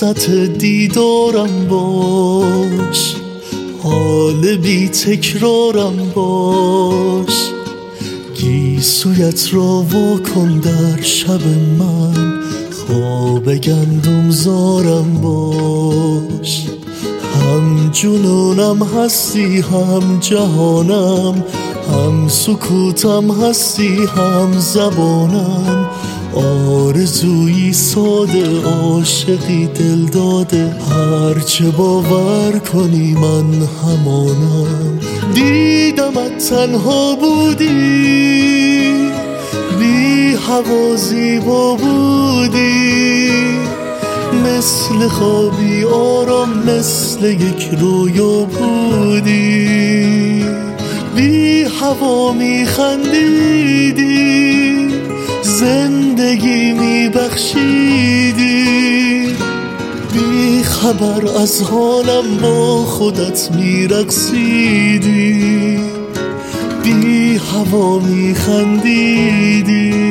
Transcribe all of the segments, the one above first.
فرصت دیدارم باش، حال بی تکرارم باش، گیسویت را واکن در شب من، خواب گندم زارم باش. هم جنونم هستی هم جهانم، هم سکوتم هستی هم زبانم، آرزویی ساده عاشقی دل داده، هرچه باور کنی من همانم. دیدمت تنها بودی، بی هوا زیبا بودی، مثل خوابی آرام مثل یک رویا بودی، بی هوا می خندیدی، زندگی می بخشیدی، بی خبر از حالم با خودت می رقصیدی، بی هوا می خندیدی.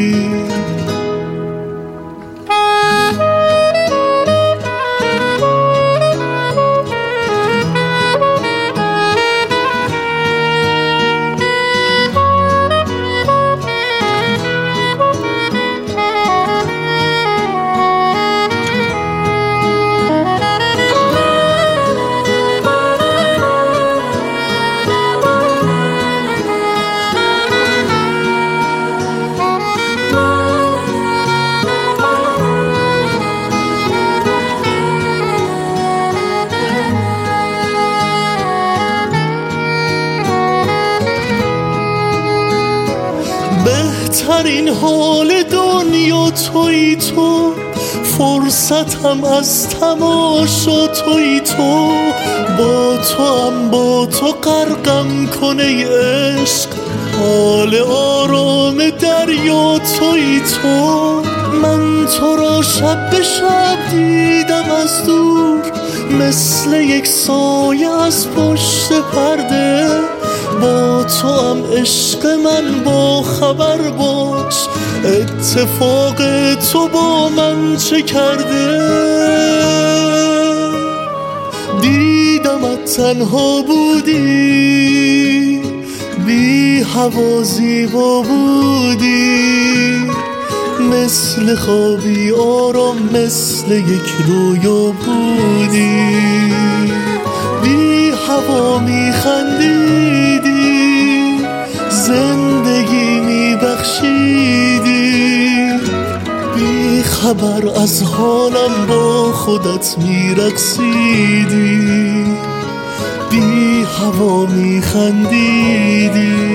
بهترین حال دنیا تویی تو، فرصتم از تماشا تویی تو، با تو غرقم کن ای عشق، حال آرام دریا تویی تو. من تو را شب به شب دیدم از دور، مثل یک سایه از پشت پرده، با تو هم عشق من با خبر باش، اتفاق تو با من چه کرده. دیدمت تنها بودی، بی هوا زیبا بودی، مثل خوابی آرام مثل یک رویا بودی، بی هوا می خندیدی، زندگی می بخشیدی، بی خبر از حالم با خودت می رقصیدی، بی هوا می خندیدی.